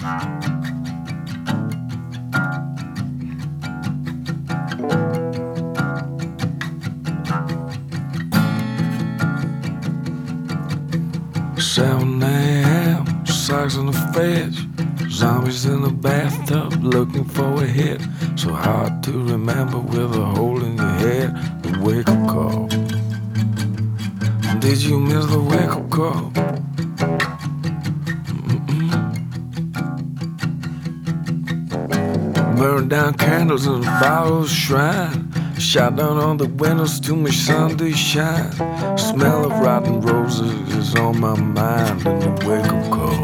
7 a.m., socks on the fridge, zombies in the bathtub looking for a hit. So hard to remember with a hole in your head. The wake-up call. Did you miss the wake-up call? Burn down candles in the bottle's shrine. Shot down all the windows, too much sun to shine. Smell of rotten roses is on my mind. And a wake-up call.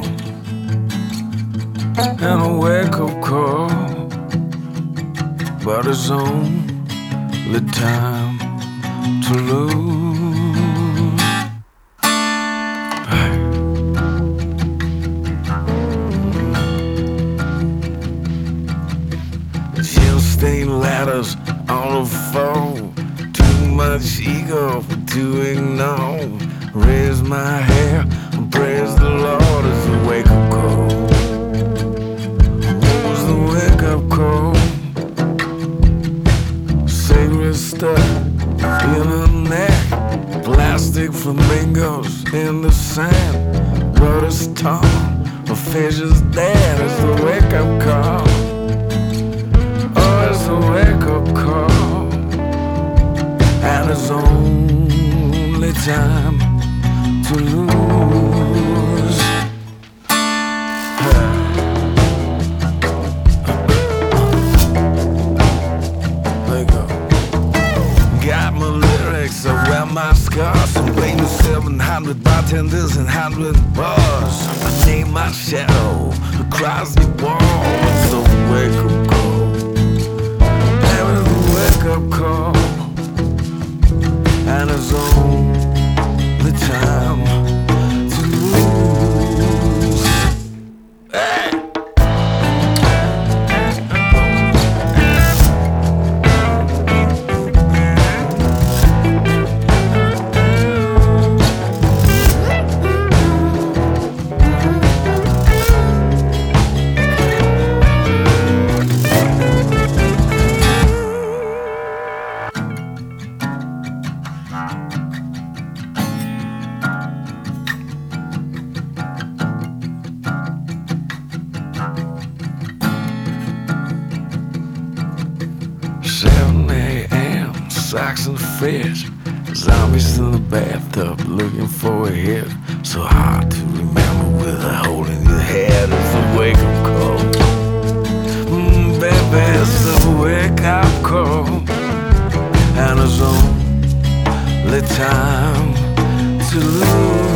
And a wake-up call. But it's only time to lose. Gel-stained ladders on the floor. Too much ego to ignore. Raise my hair, praise the Lord. It's a wake-up call. What was the wake-up call? Sacred stuff in her neck. Plastic flamingos in the sand. Blood is torn, a fish is dead. It's the wake-up call. Oh, it's a wake-up call. And it's only time to lose. Let go. Got my lyrics, I wear my scars. I'm playing 700 bartenders and 100 bars. I name my shadow across the wall. It's a wake-up call. And it's a wake-up call. And it's only time to lose. Hey! Socks in the fridge, zombies in the bathtub looking for a hit. So hard to remember with a hole in your head. It's a wake-up call. Baby, it's a wake-up call. And it's only time to lose.